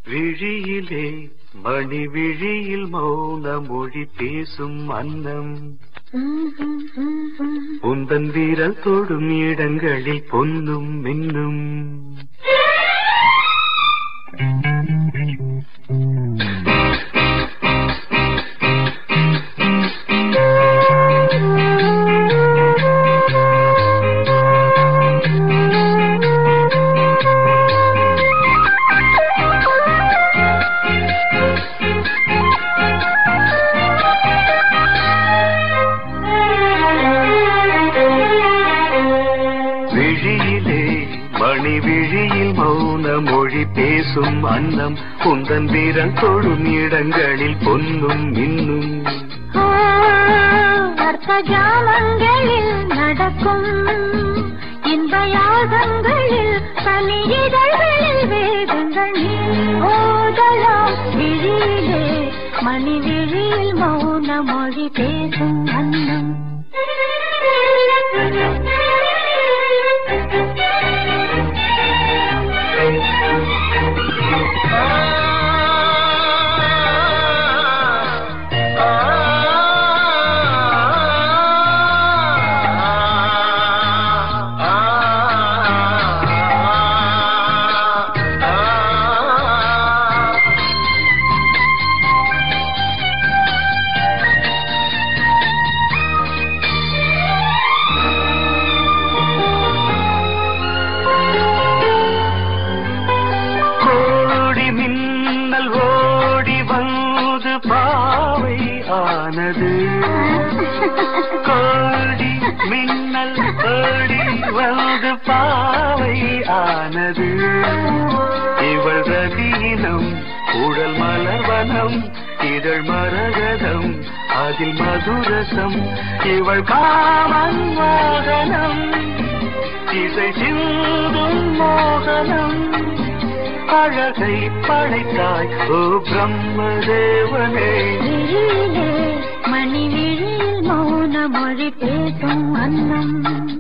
விழியிலே மணி விழியில் மௌன மொழி பேசும் அன்னம் உந்தன் வீரல் தொடும் இடங்களில் பொன்னும் மின்னும் மணி விழியில் மௌன மொழி பேசும் அன்னம் குந்தன் வீரன் தொடும் இடங்களில் பொன்னும் இன்னும் அர்த்தஜாமங்களில் நடக்கும் இன்ப யாகங்களில் கலியிதழ்களில் வேதங்கள் ஓதலாம் விழியிலே மணி விழியில் மௌன மொழி பேசும் அன்னம் பாவை ஆனது கோடி மின்னல் ஓடி வந்து பாவை ஆனது இவள் ரதியினம் உடல் மலர்வனம் இதழ் மரகதம் அதில் மதுரசம் இவள் காமன் மோகனம் இசை சிந்தும் மோகனம் அழகை படைத்தாய் ஓ பிரம்மதேவனே விழியிலே மணி விழியில் மௌன மொழி பேசும் அன்னம்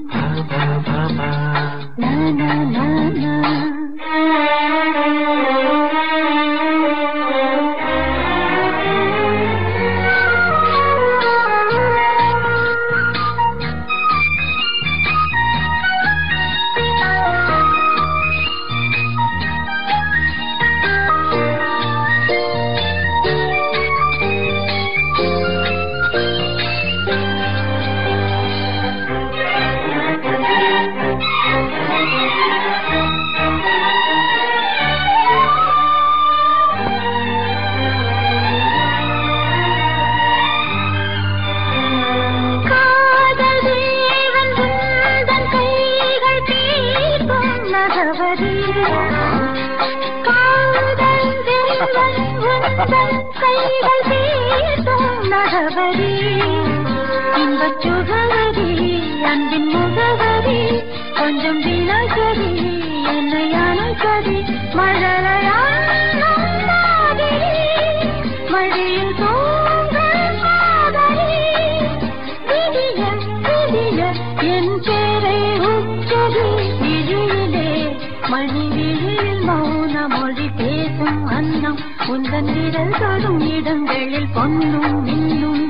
கைகள் பேசும் நகவரி இன்பச் சுகவரி அன்பின் முகவரி கொஞ்சம் தினசரி என்னை அணைக்கதி மழலையாடும் மாதிரி மழையில் தூங்கும் மாதிரி விதிய விதிய என் பேரை உச்சரி விழியிலே மணி விழியில் மௌன மொழி பேசும் அன்னம் உந்தன் விரல் தொடும் இடங்களில் பொன்னும் மின்னும்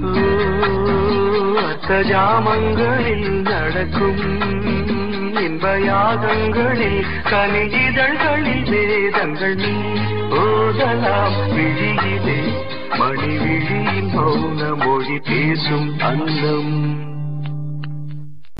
அர்த்தஜாமங்களில் நடக்கும் இன்ப யாகங்களில் கனியிதழ்களில் வேதங்கள் நீ ஓதலாம் விழியிலே மணி விழியில் மௌன மொழி பேசும் அன்னம்